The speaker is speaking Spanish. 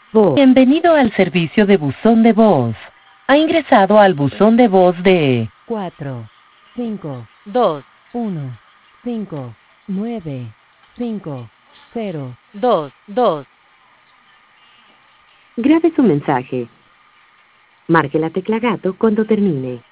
voz. Bienvenido al servicio de buzón de voz. Ha ingresado al buzón de voz de 4, 5, 2, 1, 5, 9, 5, 0. 2, 2. Grabe su mensaje. Marque la tecla gato cuando termine.